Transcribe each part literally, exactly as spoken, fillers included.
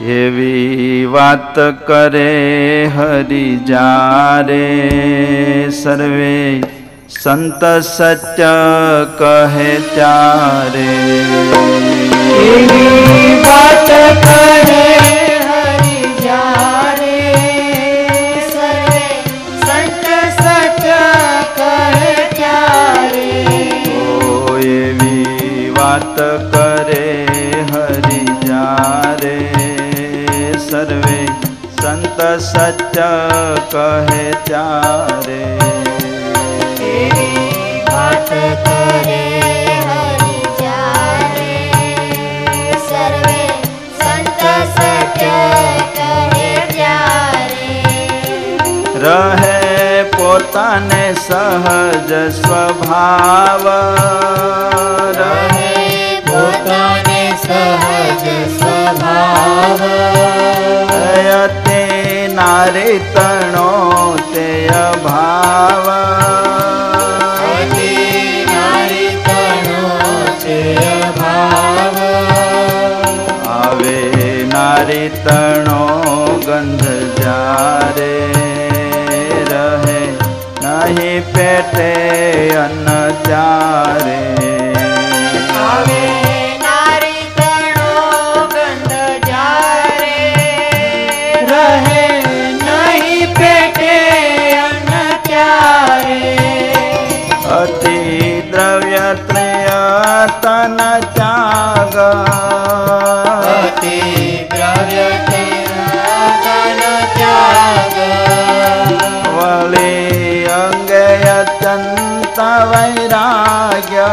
એવી વાત કરે હરિ જારે સર્વે સંત સત્ય કહે ત્યારે એવી વાત કરે હરિ જારે સર્વે સંત સત્ય કહે ત્યારે ઓ એવી વાત કરે હરિ જારે સર્વે સંત સત્ય કહે ત્યારે એવી વાત કરે હરિ જારે સર્વે સંત સત્ય કહે ત્યારે રહે પોતાને સહજ સ્વભાવ રહે પોતાને સહજ સ્વભાવ અયતે નારી તણો તે અભાવ અતિ નારી તણો તે અભાવ આવે નારી તણો ગંધ જારે રહે નહીં પેટે અન્ન ચારે આવે નારી તણો ગંધ જારે રહે નહીં પેટે અન્ન ત્યારે અતિ દ્રવ્ય ત્રય તન ત્યાગ અતિ દ્રવ્ય તન ત્યાગ વળી અંગે અત્યંત વૈરાગ્ય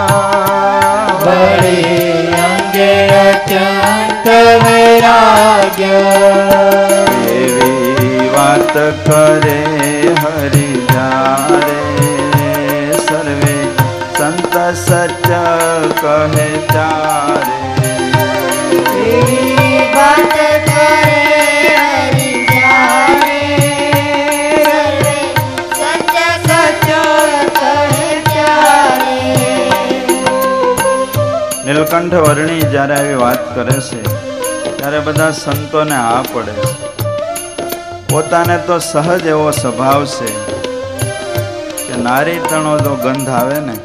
વળી અંગે અત્યંત વૈરાગ્ય એવી વાત કરે હરિ જારે સર્વે સંત સત્ય કહે ત્યારે એવી વાત કરે હરિ જારે સર્વે સત્ય સત્ય કહે ત્યારે નીલકંઠ વર્ણી જ્યારે આવી વાત કરે છે ત્યારે બધા સંતોને આ પડે છે. પોતાને તો સહજ એવો સ્વભાવ છે કે નારી તણો જો ગંધ આવે ને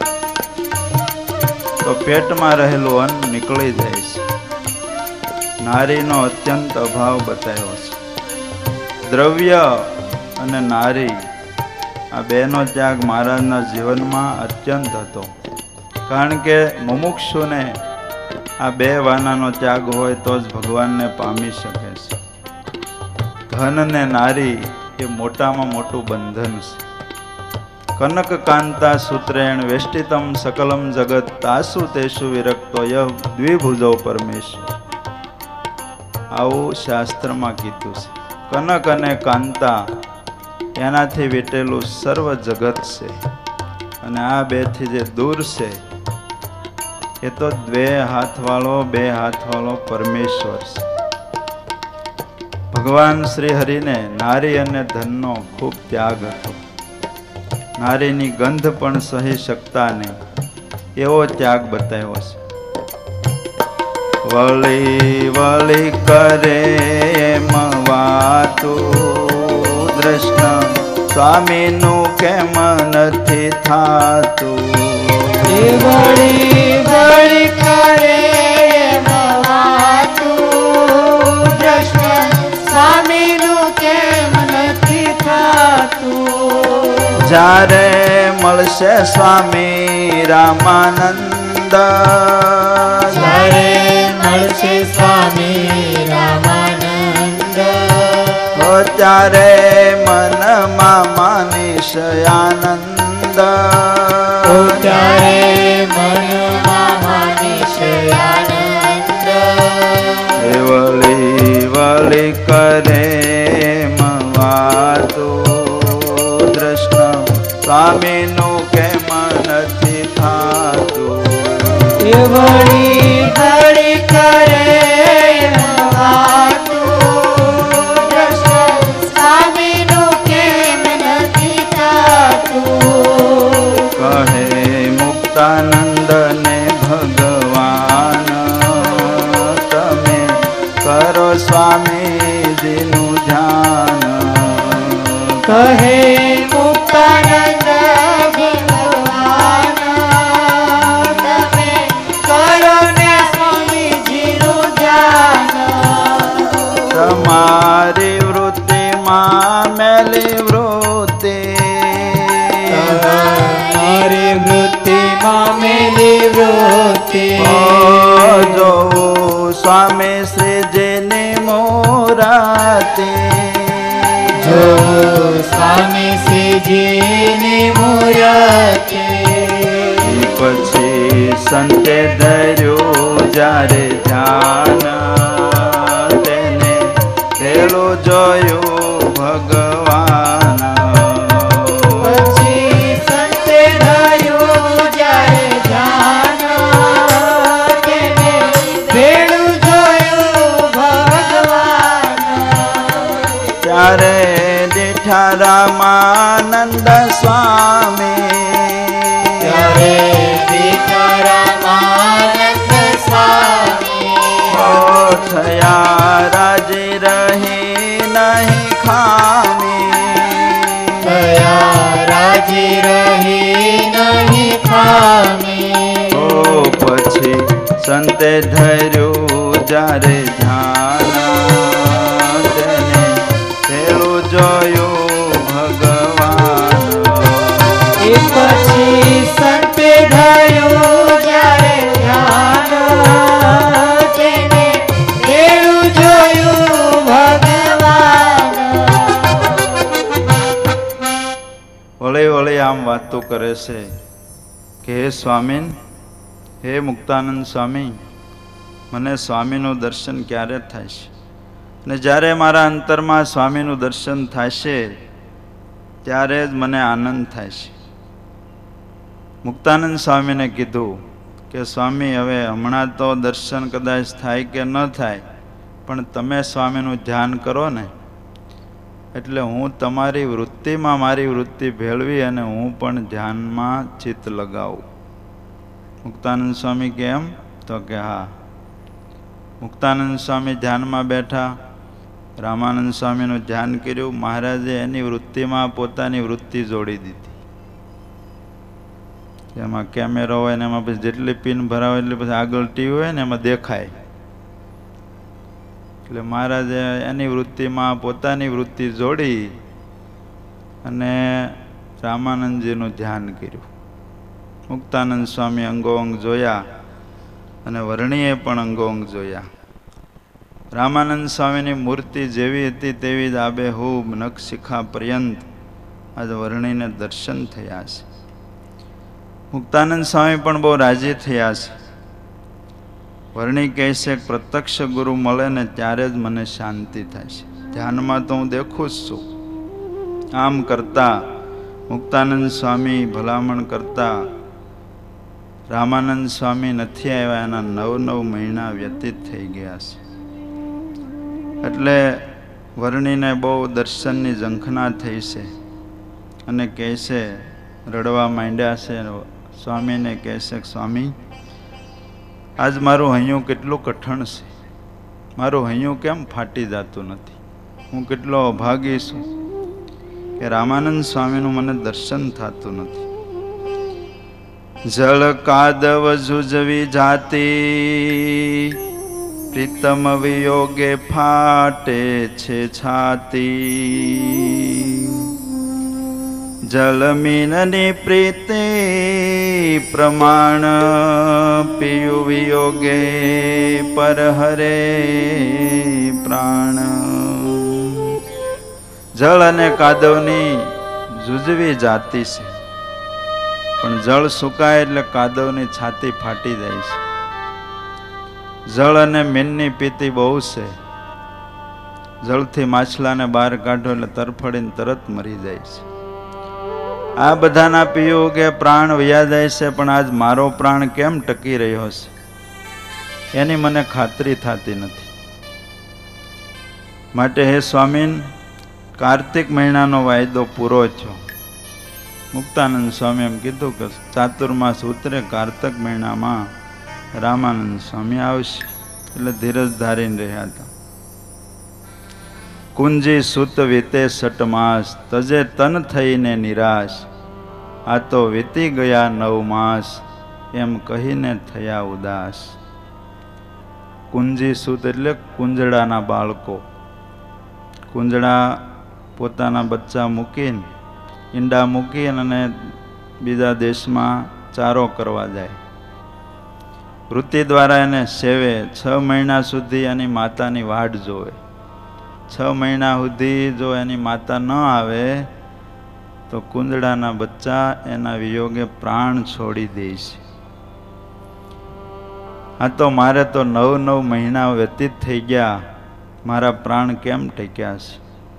તો પેટમાં રહેલું અન્ન નીકળી જાય છે. નારીનો અત્યંત અભાવ બતાવ્યો છે. દ્રવ્ય અને નારી આ બેનો ત્યાગ મહારાજના જીવનમાં અત્યંત હતો. કારણ કે મુમુક્ષુને આ બે વાનાનો ત્યાગ હોય તો જ ભગવાનને પામી શકે છે. ધન ને નારી એ મોટામાં મોટું બંધન છે. કનક કાંતા સૂત્રેણ વેષ્ટિતમ સકલમ જગત તાસુ તેસુ વિરક્તો ય દ્વિભુજો પરમેશ્વર. આવું શાસ્ત્રમાં કીધું છે. કનક અને કાંતા એનાથી વીટેલું સર્વ જગત છે અને આ બેથી જે દૂર છે એ તો બે હાથવાળો બે હાથવાળો પરમેશ્વર છે. ભગવાન શ્રી હરિને નારી અને ધનનો ખૂબ ત્યાગ હતો. નારીની ગંધ પણ સહી શકતા નહીં એવો ત્યાગ બતાવ્યો છે. વળી વળી કરે એમ વાતું દ્રષ્ણ સ્વામીનું કેમ નથી થાતું. વળી વળી કરે એમ વાતું દ્રષ્ણ સ્વામીનું કેમ નથી થાતું. જ્યારે મળશે સ્વામી રામાનંદ જ્યારે મળશે સ્વામી રામાનંદ હો ત્યારે મનમાં માનીશ આનંદ. ત્યારે મનમાં માનીશ આનંદ. એ વળી વળી કરે વાતું દ્રષ્ણ સ્વામીનું કેમ નથી થાતું. એ વળી વળી કરે વાતું દ્રષ્ણ સ્વામીનું કેમ નથી થાતું. કહે મુક્તાનંદ ને ભગવાન તમે કરો સ્વામી સ્વામીજીનું ધ્યાન કહે મુક્તાનંદ ભગવાન તમે કરો ને સ્વામીજીનું ધ્યાન તમારી વૃત્તિમાં મેલી વૃત્તિ તમારી વૃત્તિમાં મેલી વૃત્તિ જો સ્વામી શ્રીજીની મૂર્તિ જો સ્વામી શ્રીજીની મૂર્તિ પછી સંતે ધર્યું જ્યારે ધ્યાન તેને પેલું જોયું ભગવાન પછી સંતે ધર્યું જ્યારે ધ્યાન તેને પેલું જોયું ભગવાન ત્યારે દીઠા રામાનંદ સ્વામી ત્યારે દીઠા રામાનંદ સ્વામી ઓ થયા રાજી રહી નહીં ખામી થયા રાજી રહી નહીં ખામી ઓ પછી સંતે ધર્યું જ્યારે ધ્યાન તેને પેલું જોયું ભગવાન એ પછી સંતે ધર્યું જ્યારે ધ્યાન તેને પેલું જોયું ભગવાન વળી વળી આમ વાતો કરે છે કે હે સ્વામી હે મુક્તાનંદ સ્વામી મને સ્વામીનું દર્શન ક્યારે થાય છે ને જ્યારે મારા અંતરમાં સ્વામીનું દર્શન થશે ત્યારે જ મને આનંદ થાય છે મુક્તાનંદ સ્વામીને કીધું કે સ્વામી હવે હમણાં તો દર્શન કદાચ થાય કે ન થાય પણ તમે સ્વામીનું ધ્યાન કરો ને એટલે હું તમારી વૃત્તિમાં મારી વૃત્તિ ભેળવી અને હું પણ ધ્યાનમાં ચિત્ત લગાવું મુક્તાનંદ સ્વામી કેમ તો કે હા મુક્તાનંદ સ્વામી ધ્યાનમાં બેઠા રામાનંદ સ્વામીનું ધ્યાન કર્યું મહારાજે એની વૃત્તિમાં પોતાની વૃત્તિ જોડી દીધી એમાં કેમેરો હોય ને એમાં પછી જેટલી પિન ભરાવે એટલી પછી આગળ ટીવી હોય ને એમાં દેખાય એટલે મહારાજે એની વૃત્તિમાં પોતાની વૃત્તિ જોડી અને રામાનંદજીનું ધ્યાન કર્યું મુક્તાનંદ સ્વામી અંગોઅંગ જોયા અને વર્ણીએ પણ અંગોઅંગ જોયા રામાનંદ સ્વામીની મૂર્તિ જેવી હતી તેવી જ આબેહૂબ નખશિખા પર્યંત આજ વર્ણીને દર્શન થયા છે મુક્તાનંદ સ્વામી પણ બહુ રાજી થયા છે વર્ણી કહે છે પ્રત્યક્ષ ગુરુ મળે ને ત્યારે જ મને શાંતિ થાય છે ધ્યાનમાં તો હું દેખું જ છું આમ કરતા મુક્તાનંદ સ્વામી ભલામણ કરતા રામાનંદ સ્વામી નથી આવ્યા એના નવ નવ મહિના વ્યતીત થઈ ગયા છે એટલે વર્ણીને બહુ દર્શનની ઝંખના થઈ છે અને કહે છે રડવા માંડ્યા છે સ્વામીને કહે છે સ્વામી આજ મારું હૈયું કેટલું કઠણ છે મારું હૈયું કેમ ફાટી જતું નથી હું કેટલો અભાગી છું કે રામાનંદ સ્વામીનું મને દર્શન થતું નથી જળ કાદવ ઝુઝવી જાતી પ્રીતમ વિયોગે ફાટે છે છાતી જલમીનની પ્રીતિ પ્રમાણ પિયુ વિયોગે પર હરે પ્રાણ જળ અને કાદવની જુજવી જાતી છે પણ જળ સુકાય એટલે કાદવની છાતી ફાટી જાય છે જળ અને મીનની પીતિ બહુ છે જળથી માછલાને બહાર કાઢો એટલે તરફડીને તરત મરી જાય છે આ બધાના પીયું કે પ્રાણ વયા જાય છે પણ આજ મારો પ્રાણ કેમ ટકી રહ્યો છે એની મને ખાતરી થતી નથી માટે હે સ્વામીન કાર્તિક મહિનાનો વાયદો પૂરો થયો મુક્તાનંદ સ્વામી એમ કીધું કે ચાતુર્માસ ઉતરે કાર્તક મહિનામાં રામાનંદ સ્વામી આવશે એટલે ધીરજ ધારીને રહ્યા હતા કુંજી સુત વીતે સટ માસ, તજે તન થઈને નિરાશ, આ તો વીતી ગયા નવ માસ, એમ કહીને થયા ઉદાસ. કુંજી સુત એટલે કુંજડાના બાળકો. કુંજડા પોતાના બચ્ચા મૂકીને, ઈંડા મૂકીને અને બીજા દેશમાં ચારો કરવા જાય. વૃત્તિ દ્વારા એને સેવે. છ મહિના સુધી એની માતાની વાટ જોવે. છ મહિના સુધી જો એની માતા ન આવે તો કુંજડાના બચ્ચા એના વિયોગે પ્રાણ છોડી દે છે. આ તો મારે તો નવ નવ મહિના વ્યતીત થઈ ગયા, મારા પ્રાણ કેમ ટક્યા છે?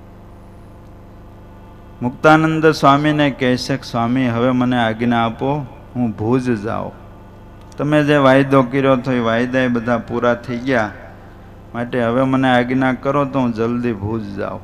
મુક્તાનંદ સ્વામીને કહે છે કે સ્વામી, હવે મને આજ્ઞા આપો, હું ભુજ જાઉં. તમે જે વાયદો કર્યો તો એ વાયદા એ બધા પૂરા થઈ ગયા, માટે હવે મને આજ્ઞા કરો તો હું જલ્દી ભુજ જાઉં.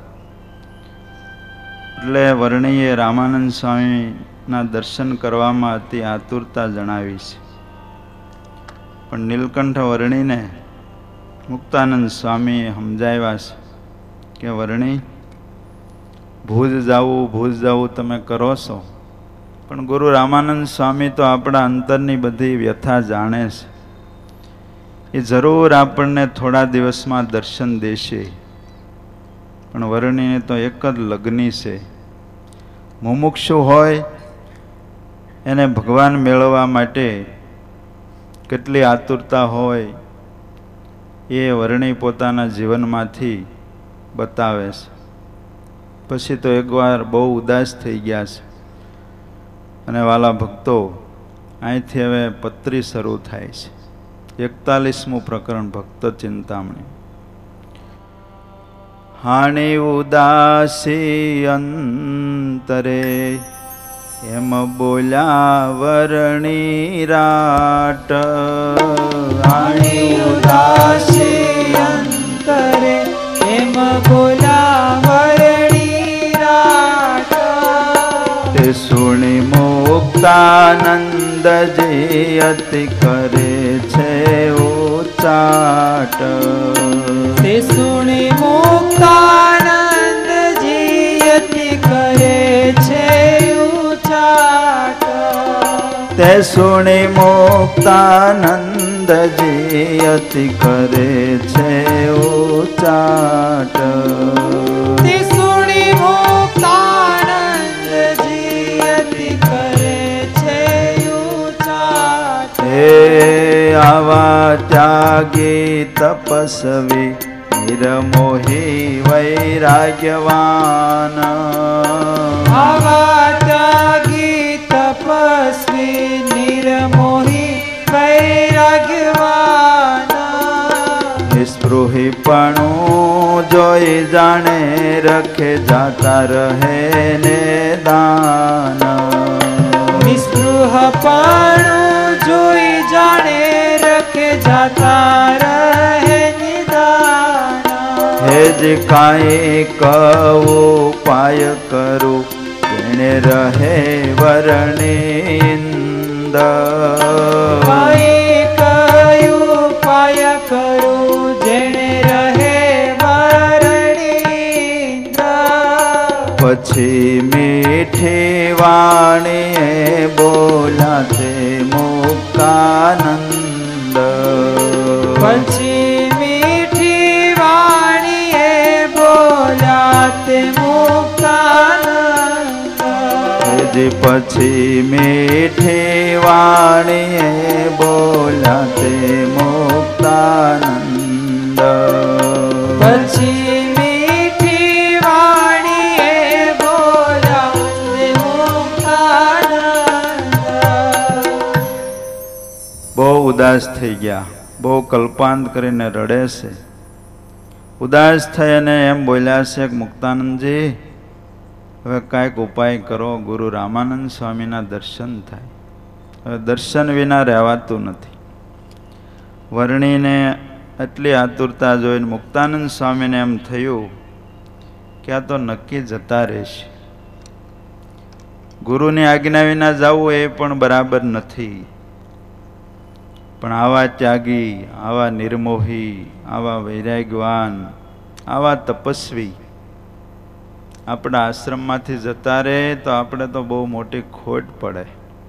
એટલે વર્ણીએ રામાનંદ સ્વામીના દર્શન કરવામાં અતિ આતુરતા જણાવી છે. પણ નીલકંઠ વર્ણીને મુક્તાનંદ સ્વામીએ સમજાવ્યા છે કે વર્ણી, ભુજ જાવું ભુજ જાવું તમે કરો છો, પણ ગુરુ રામાનંદ સ્વામી તો આપણા અંતરની બધી વ્યથા જાણે છે. એ જરૂર આપણને થોડા દિવસમાં દર્શન દેશે. પણ વર્ણીને તો એક જ લગ્ની છે. મુમુક્ષુ હોય એને ભગવાન મેળવવા માટે કેટલી આતુરતા હોય એ વર્ણી પોતાના જીવનમાંથી બતાવે છે. પછી તો એકવાર બહુ ઉદાસ થઈ ગયા છે. અને વાલા ભક્તો, અહીંથી હવે પત્રી શરૂ થાય છે. એકતાલીસમું પ્રકરણ ભક્ત ચિંતામણી. હાણી ઉદાસી અંતરે એમ બોલ્યા વર્ણી રાટ. હાણી ઉદાસી અંતરે એમ બોલ્યા વર્ણી રાટ. તે સુણી મુક્તાનંદજી અતિ કરે છે ઉચાટ. તે સુણી મુક્તાનંદજી અતિ કરે છે ઉચાટ. તે સુણી મુક્તાનંદજી અતિ કરે છે ઉચાટ. તે સુણી મુક્તાનંદજી અતિ કરે છે ઉચાટ. હે આવા ત્યાગી તપસ્વી નિરમોહી વૈરાગ્યવાન. આવા ત્યાગી તપસ્વી નિર્મોહી વૈરાગ્યવાન. નિસ્પૃહીપણું જોઈ જાણે રખે જાતા રહે ને દાન. નિસ્પૃહપણું જોઈ જાણે રખે જાતા રહે નિદાન. હેજ કાંઈ કહું ઉપાય કરું જેણે રહે વર્ણિંદ. કાંઈ કયું ઉપાય કરું જેણે રહે વર્ણિંદ. પછી મીઠી વાણીએ બોલ્યા તે મુક્તાનંદ. પછી મીઠી વાણીએ બોલ્યા તે મુક્તાનંદ. હેજી પછી મીઠી વાણીએ બોલ્યા તે મુક્તાનંદ. પછી મીઠી વાણીએ બોલ્યા તે મુક્તાનંદ. બહુ ઉદાસ થઈ ગયા, બહુ કલ્પાંત કરીને રડે છે. ઉદાસ થઈ અને એમ બોલ્યા છે કે મુક્તાનંદજી, હવે કાંઈક ઉપાય કરો, ગુરુ રામાનંદ સ્વામીના દર્શન થાય. હવે દર્શન વિના રહેવાતું નથી. વર્ણીને એટલી આતુરતા જોઈને મુક્તાનંદ સ્વામીને એમ થયું કે આ તો નક્કી જતા રહેશે. ગુરુની આજ્ઞા વિના જવું એ પણ બરાબર નથી. પણ આવા ત્યાગી, આવા નિર્મોહી, આવા વૈરાગ્યવાન, આવા તપસ્વી આપણા આશ્રમમાંથી જતા રહે તો આપણે તો બહુ મોટી ખોટ પડે.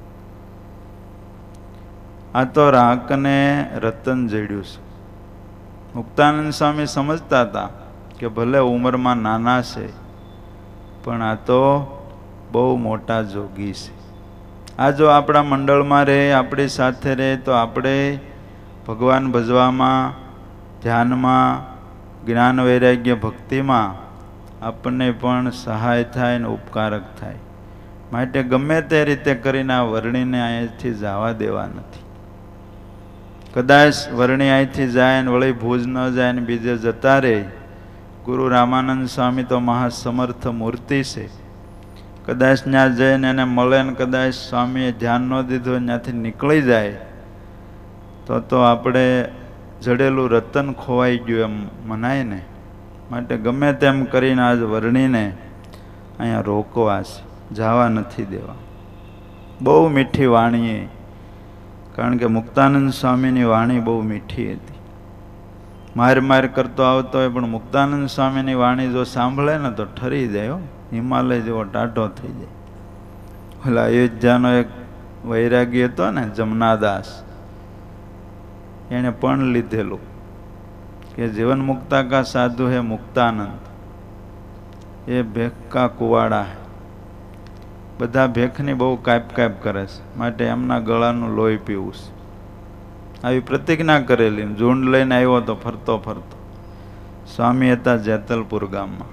આ તો રાકને રતન જડ્યું છે. મુક્તાનંદ સ્વામી સમજતા હતા કે ભલે ઉંમરમાં નાના છે પણ આ તો બહુ મોટા જોગી છે. આ જો આપણા મંડળમાં રહે, આપણી સાથે રહે તો આપણે ભગવાન ભજવામાં, ધ્યાનમાં, જ્ઞાન વૈરાગ્ય ભક્તિમાં આપણને પણ સહાય થાય ને ઉપકારક થાય. માટે ગમે તે રીતે કરીને આ વર્ણીને અહીંથી જવા દેવા નથી. કદાચ વર્ણી અહીંથી જાય ને વળી ભુજ ન જાય ને બીજે જતા રહે. ગુરુ રામાનંદ સ્વામી તો મહાસમર્થ મૂર્તિ છે. કદાચ ત્યાં જઈને એને મળે ને કદાચ સ્વામીએ ધ્યાન ન દીધું ત્યાંથી નીકળી જાય તો તો આપણે જડેલું રતન ખોવાઈ ગયું એમ મનાય ને. માટે ગમે તેમ કરીને આજ વર્ણીને અહીંયા રોકવા છે, જવા નથી દેવા. બહુ મીઠી વાણીએ, કારણ કે મુક્તાનંદ સ્વામીની વાણી બહુ મીઠી હતી. માર માર કરતો આવતો હોય પણ મુક્તાનંદ સ્વામીની વાણી જો સાંભળે ને તો ઠરી જાય હો, હિમાલય જેવો ટાઢો થઈ જાય. ઓલા અયોધ્યાનો એક વૈરાગી હતો ને જમનાદાસ, એને પણ લીધેલું કે જીવન મુક્તા કા સાધુ હે મુક્તાનંદ, એ ભેખ કા કુવાડા હે. બધા ભેખની બહુ કાપ કાપ કરે છે, માટે એમના ગળાનું લોહી પીવું છે. આવી પ્રતિજ્ઞા કરેલી. ઝુંડ લઈને આવ્યો તો ફરતો ફરતો. સ્વામી હતા જેતલપુર ગામમાં.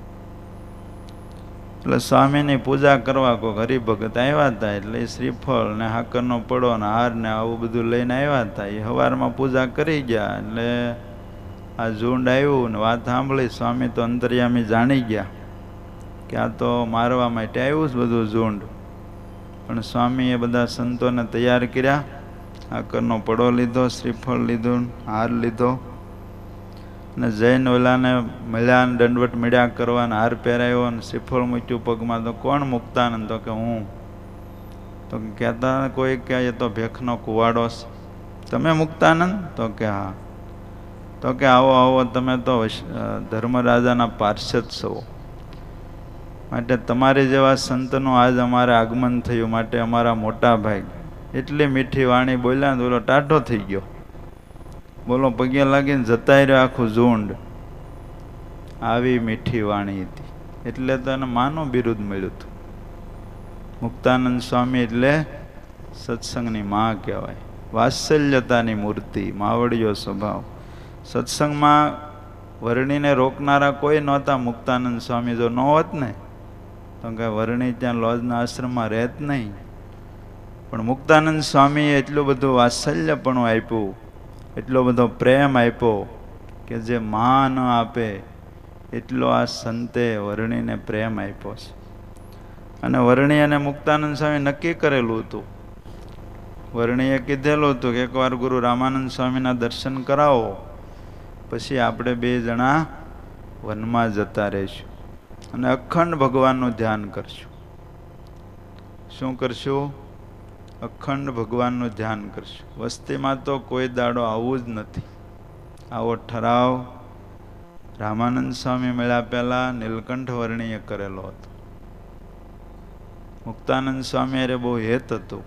એટલે સ્વામીની પૂજા કરવા કોઈ હરિભગત આવ્યા હતા. એટલે એ શ્રીફળ ને હાકરનો પડો ને હાર ને આવું બધું લઈને આવ્યા હતા. એ સવારમાં પૂજા કરી ગયા. એટલે આ ઝુંડ આવ્યું ને વાત સાંભળી. સ્વામી તો અંતર્યામી જાણી ગયા કે આ તો મારવા માટે આવ્યું છે બધું ઝુંડ. પણ સ્વામીએ બધા સંતોને તૈયાર કર્યા. હાકરનો પડો લીધો, શ્રીફળ લીધું, હાર લીધો ને જૈન ઓલાને મળ્યા ને દંડવટ મળ્યા કરવા ને હાર પહેરાયો ને શ્રીફળ મૂક્યું પગમાં. તો કોણ મુક્તાનંદ? તો કે હું. તો કહેતા કોઈ કે એ તો ભેખનો કુવાડો છે. તમે મુક્તાનંદ? તો કે હા. તો કે આવો આવો, તમે તો ધર્મરાજાના પાર્ષદ છો, માટે તમારી જેવા સંતનું આજ અમારે આગમન થયું, માટે અમારા મોટા ભાઈ. એટલી મીઠી વાણી બોલ્યા ને બોલો ટાઢો થઈ ગયો. બોલો પગે લાગીને જતાય રહ્યો આખું ઝુંડ. આવી મીઠી વાણી હતી. એટલે તો એને માનું બિરુદ મળ્યું હતું. મુક્તાનંદ સ્વામી એટલે સત્સંગની માં કહેવાય. વાત્સલ્યતાની મૂર્તિ, માવડીયો સ્વભાવ. સત્સંગમાં વર્ણીને રોકનારા કોઈ નહોતા. મુક્તાનંદ સ્વામી જો ન હોત ને તો કે વર્ણી ત્યાં લોજના આશ્રમમાં રહેત નહીં. પણ મુક્તાનંદ સ્વામીએ એટલું બધું વાત્સલ્યપણું આપ્યું, એટલો બધો પ્રેમ આપ્યો કે જે માં ન આપે એટલો આ સંતે વર્ણીને પ્રેમ આપ્યો છે. અને વર્ણી અને મુક્તાનંદ સ્વામી નક્કી કરેલું હતું. વર્ણીએ કીધેલું હતું કે એકવાર ગુરુ રામાનંદ સ્વામીના દર્શન કરાવો, પછી આપણે બે જણા વનમાં જતા રહીશું અને અખંડ ભગવાનનું ધ્યાન કરશું. શું કરશું? અખંડ ભગવાનનું ધ્યાન કરશું. વસ્તીમાં તો કોઈ દાડો આવવું જ નથી. આવો ઠરાવ રામાનંદ સ્વામી મળ્યા પહેલા નીલકંઠ વર્ણીએ કરેલો હતો. મુક્તાનંદ સ્વામી અરે બહુ હેત હતું.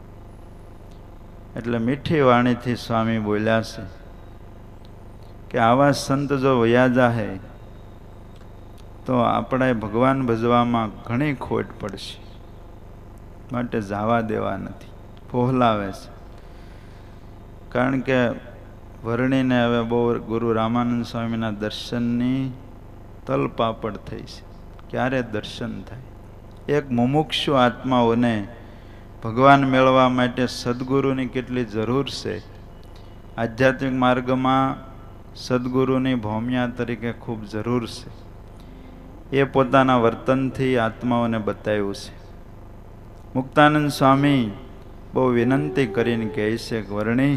એટલે મીઠી વાણીથી સ્વામી બોલ્યા છે કે આવા સંત જો વયા જાહે તો આપણે ભગવાન ભજવામાં ઘણી ખોટ પડશે, માટે જવા દેવા નથી. ફોહલાવે છે. કારણ કે વર્ણીને હવે બહુ ગુરુ રામાનંદ સ્વામીના દર્શનની તલપાપડ થઈ છે. ક્યારે દર્શન થાય? એક મુમુક્ષુ આત્માઓને ભગવાન મેળવવા માટે સદગુરુની કેટલી જરૂર છે. આધ્યાત્મિક માર્ગમાં સદગુરુની ભૌમ્યા તરીકે ખૂબ જરૂર છે. એ પોતાના વર્તનથી આત્માઓને બતાવ્યું છે. મુક્તાનંદ સ્વામી બહુ વિનંતી કરીને કહે છે કે વર્ણી,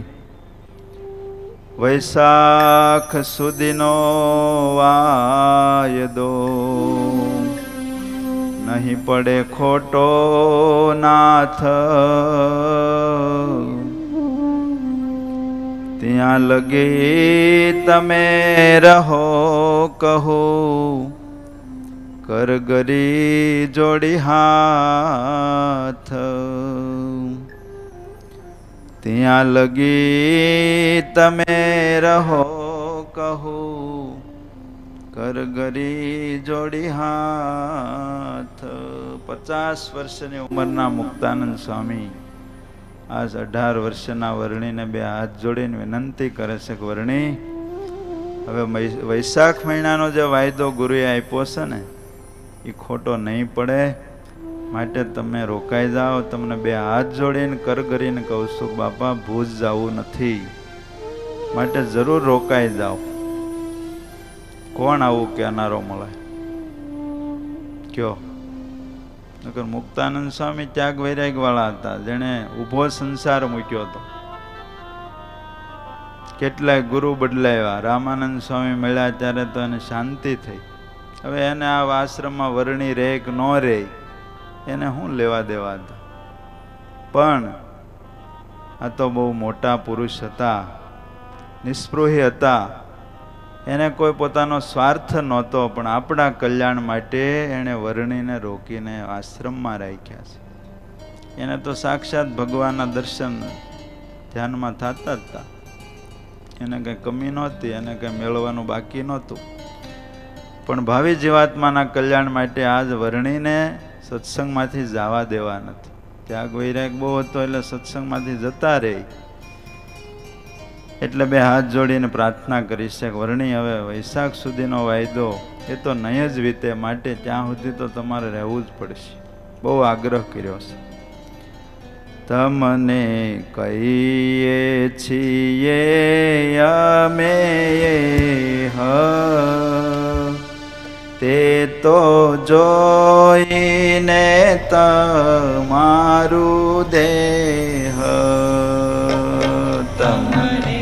વૈશાખ સુધીનો વાયદો નહીં પડે ખોટો નાથ, ત્યાં લગી તમે રહો કહો કરગરી જોડી હાથ ત્યાં લગી તમે રહો કહું કરગરી જોડી હાથ. પચાસ વર્ષની ઉંમરના મુક્તાનંદ સ્વામી આજ અઢાર વર્ષના વર્ણીને બે હાથ જોડીને વિનંતી કરે છે કે વર્ણી, હવે વૈશાખ મહિનાનો જે વાયદો ગુરુએ આપ્યો છે ને એ ખોટો નહીં પડે, માટે તમે રોકાઈ જાઓ. તમને બે હાથ જોડીને કર કરીને કહું છું બાપા, ભૂજ જવું નથી, માટે જરૂર રોકાઈ જાઓ. કોણ આવું કહેનારો મળે કયો? નકર મુક્તાનંદ સ્વામી ત્યાગ વૈરાગ વાળા હતા, જેણે ઊભો સંસાર મૂક્યો હતો. કેટલાય ગુરુ બદલાવ્યા. રામાનંદ સ્વામી મળ્યા ત્યારે તો એને શાંતિ થઈ. હવે એને આ આશ્રમમાં વર્ણી રહે કે ન રહે એને શું લેવા દેવા હતા. પણ આ તો બહુ મોટા પુરુષ હતા, નિસ્પૃહી હતા. એને કોઈ પોતાનો સ્વાર્થ નહોતો, પણ આપણા કલ્યાણ માટે એણે વર્ણીને રોકીને આશ્રમમાં રાખ્યા છે. એને તો સાક્ષાત ભગવાનના દર્શન ધ્યાનમાં થતા જ હતા. એને કંઈ કમી નહોતી, એને કંઈ મેળવવાનું બાકી નહોતું. પણ ભાવિ જીવાત્માના કલ્યાણ માટે આજ વર્ણીને સત્સંગમાંથી જવા દેવા નથી. ત્યાગ વૈરાગ બહુ હતો એટલે સત્સંગમાંથી જતા રહે. એટલે બે હાથ જોડીને પ્રાર્થના કરી છે કે વર્ણી, હવે વૈશાખ સુધીનો વાયદો એ તો નહીં જ વીતે, માટે ત્યાં સુધી તો તમારે રહેવું જ પડશે. બહુ આગ્રહ કર્યો છે. તમને કહીએ છીએ અમે હ તે તો જોઈને તમારું દેહ તમને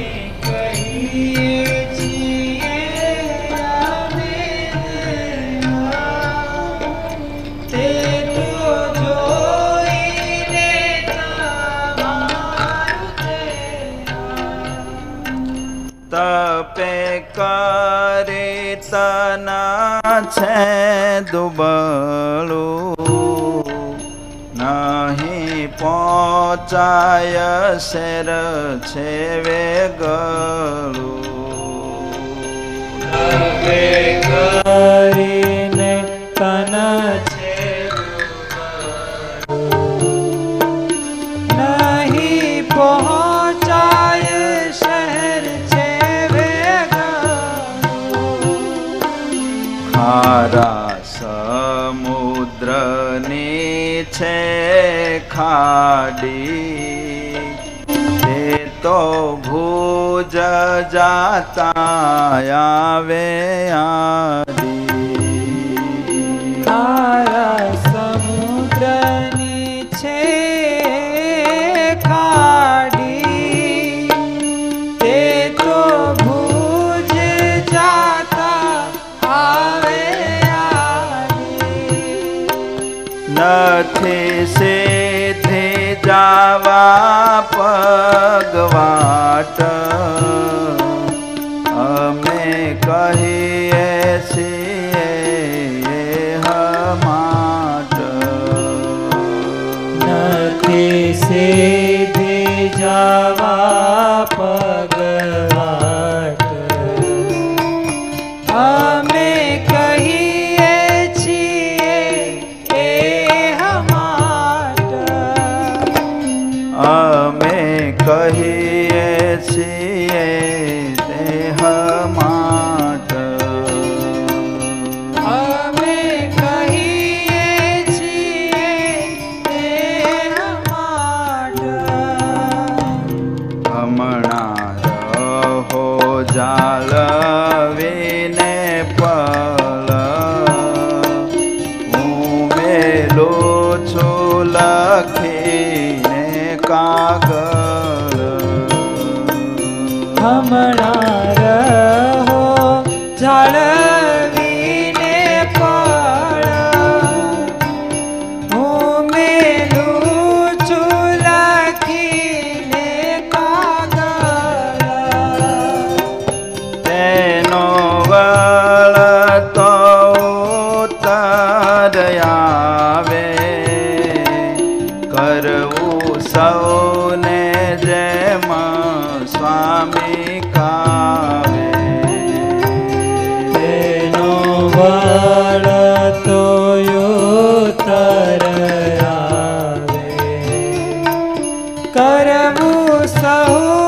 તપે કરી તના છે દુબળું નહીં પહોંચાય શેર છે વેગળું. તપે કરીને તના છે નહીં પહોંચાય ખારા સમુદ્રની છે ખાડી, તે તો ભુજ જાતા આવે આડી. ખારા સમુદ્રની છે ખાડી, તે તો ભુજ જાતા નથી સીધે જાવા પગવાટ, અમે કહીએ છીએ હમાટ. નથી સીધે જાવા પગવાટ, અમે કહીએ અમે કહીએ છીએ ફળ તો ઉત્તર આવે કરવું સહુ